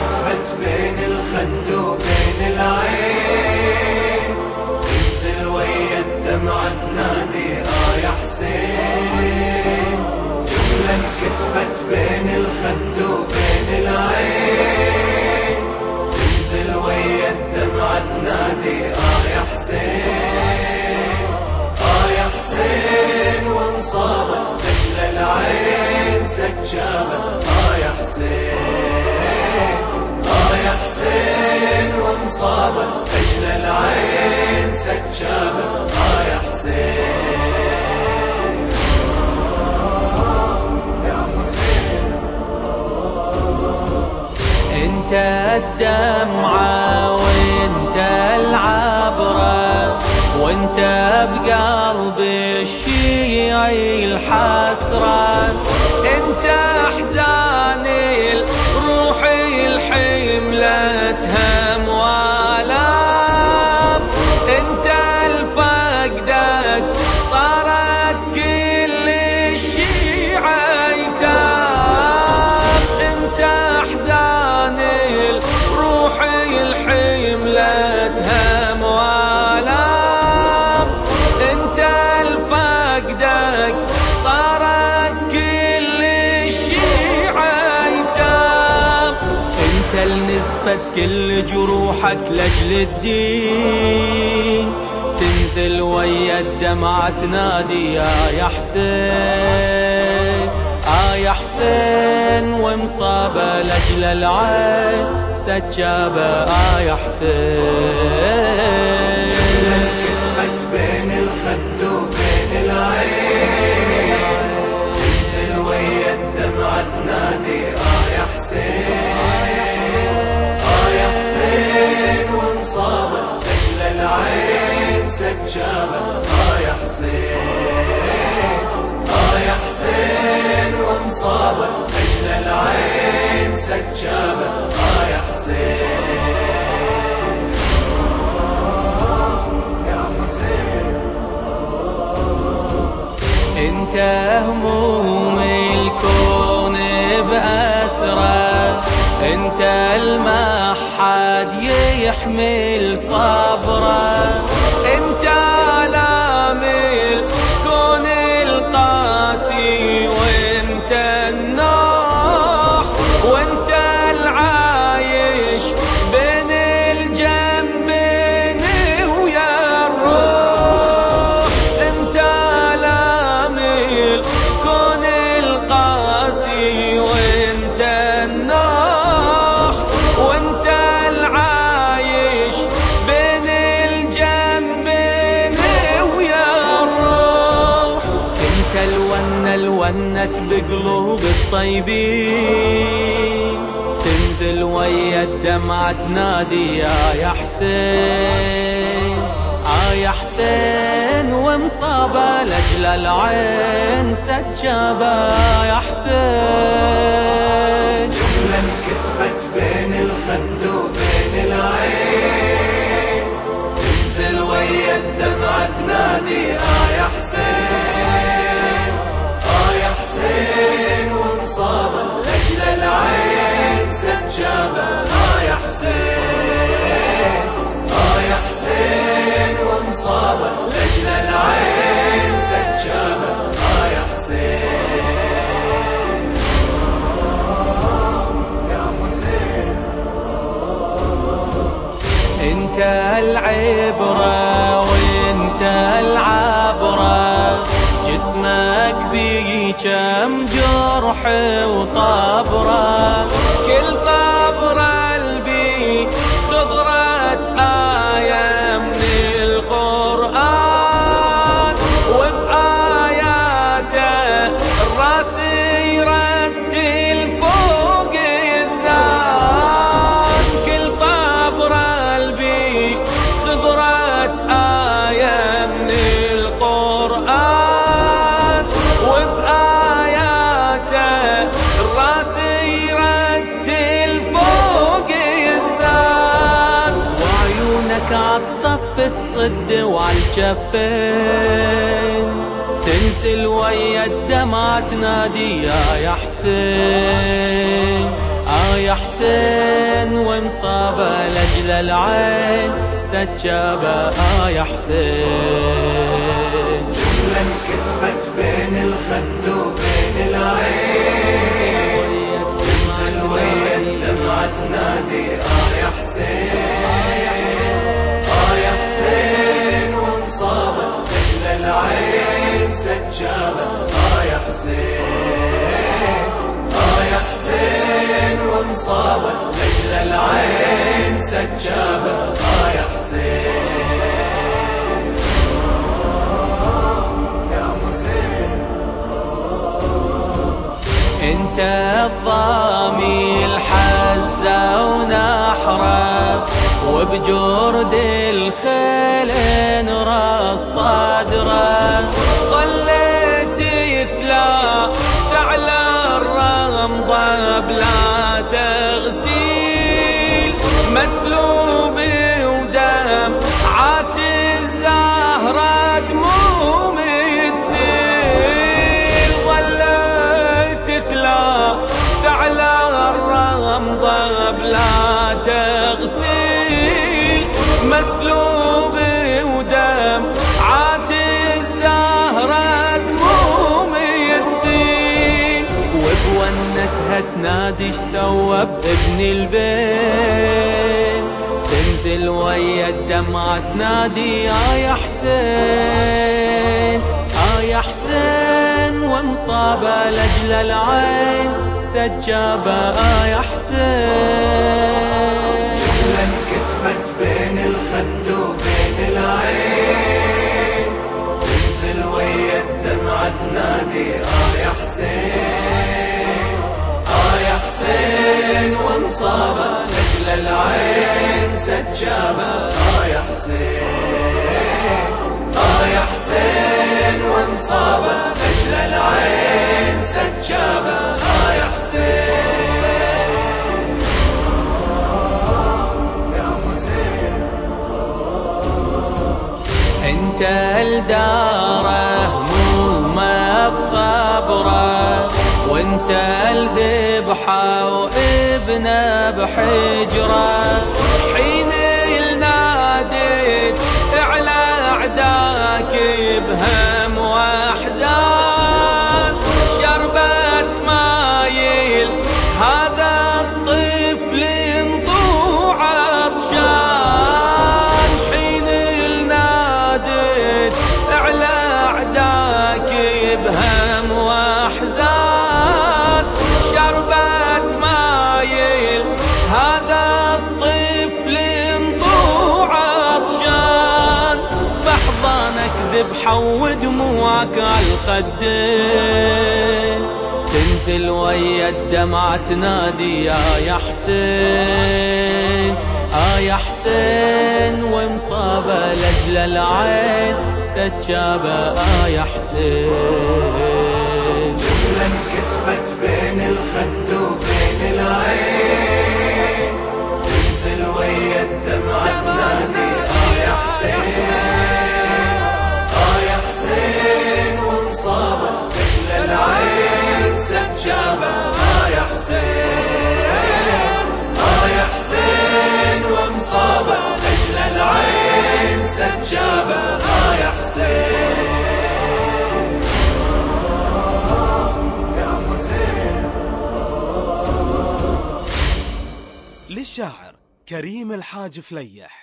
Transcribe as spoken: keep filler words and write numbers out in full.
انكتبت بين الخد وبين العين، تنزل ويا الدمعة تنادي آه يا حسين. جملة انكتبت بين الخد وبين العين، تنزل ويا الدمعة تنادي آه يا حسين. آه يا حسين وانصابة أجل العين سجابة آه يا حسين. آه يا حسين وانصابة أجل العين سجابة آه يا حسين. يا حسين انت الدمعة وانت العبرة، وانت بقلبي الشيعي الحسرة، انت احزاني روحي الحملة هم والام، انت الفقدك صارت كل الشيعة ايتام، انت احزاني روحي الحملة هم والام، انت الفقدك صارت كل الشيعة ايتام، انت النزفت كل جروحك لاجل الدين، تنزل ويا الدمعة تنادي يا يا حسين. آه يا حسين ومصابة لاجل العين سجابة آه يا حسين. انكتبت بين الخد وبين العين، تنزل ويا الدمعة تنادي آه يا حسين. آه يا حسين ومصابة أجل العين سجابة آه يا حسين. آه يا حسين ومصابة أجل العين سجابة آه يا حسين. يا حسين انت هموم الكون بأسره، انت المحد يحمل صبره، انت آلام الكون القاسي، وانت النوح وانت العايش بين الجنبين ويا الروح، انت آلام الكون القاسي، وانت النوح وانت العايش بين الجنبين ويا الروح، انت الونة الونة بقلوب الطيبين، تنزل ويا الدمعة تنادي يا يا حسين. آه يا حسين ومصابة لاجل العين سجابة يا حسين. جملة انكتبت بين الخد وبين العين، تنزل ويا الدمعة تنادي آه يا حسين. آه يا حسين ومصابة أجل العين سجابة آه يا حسين. آه يا حسين ومصابة أجل العين سجابة آه يا حسين. يا حسين انت العبرة وانت العبرة، جسمك بيه كم جرح وطبرة، كل طبرة البي خضرة آية من القرآن، وبآياته الراس يرتل فوق الزان، كل طبرة البي خضرة آية من القرآن، وبآياته الراس يرتل فوق الزان، وعيونك عالطف تصد وعالجفين، تنزل ويا الدمعة تنادي يا يا حسين. آه آه يا حسين ومصابة لأجل العين سجابة آه يا حسين. جملة انكتبت بين الخد وبين العين تنزل ويا الدمعة تنادي آه يا حسين آه يا حسين ومصابة لأجل العين سجابة آه يا حسين آه يا حسين ومصابة لأجل العين سجابة آه يا حسين يا حسين. انت الضامي الحزة ونحرة وبجرد الخيل نرى الصدرة ظليت يثلى تعلى الرمضة بلا تغسيل مسلوب ودم عات الزهرة دموم تسيل ظليت تثلى تعلى الرمضة بلا تغسيل مسلوب ودم عات الزهرة دموم تسيل وبونتها تنادي اش سوى بابن البين تنزل ويا الدمعة تنادي آه يا حسين آه يا حسين ومصابة لأجل العين سجابة آه يا حسين. جملة انكتبت بين الخد وبين العين تنزل ويا الدمعة تنادي آه يا حسين آه يا حسين ومصابة لأجل العين سجابة آه يا حسين آه يا حسين ومصابة لأجل العين سجابة آه يا حسين يا حسين. انت الداره همومه بصبره وانت الذبحة وابنه بحجره حين الناديت اعلى اعداك بهم واحزان شربت مايل هذا الطفل انطوع عطشان حين الناديت اعلى اعداك بهم واحزان شربت مايل هذا الطفل انطوع عطشان بحضانك ذبحة ودموعك عالخدين تنزل ويا الدمعة تنادي آه يا حسين آه يا حسين ومصابة لأجل العين سجابة آه يا حسين. جملة انكتبت بين الخد وبين العين تنزل ويا الدمعة تنادي آه يا حسين آه يا حسين ومصابة لأجل العين سجابة آه يا حسين آه يا حسين ومصابة لأجل العين سجابة آه يا حسين يا حسين. للشاعر كريم الحاج فليح.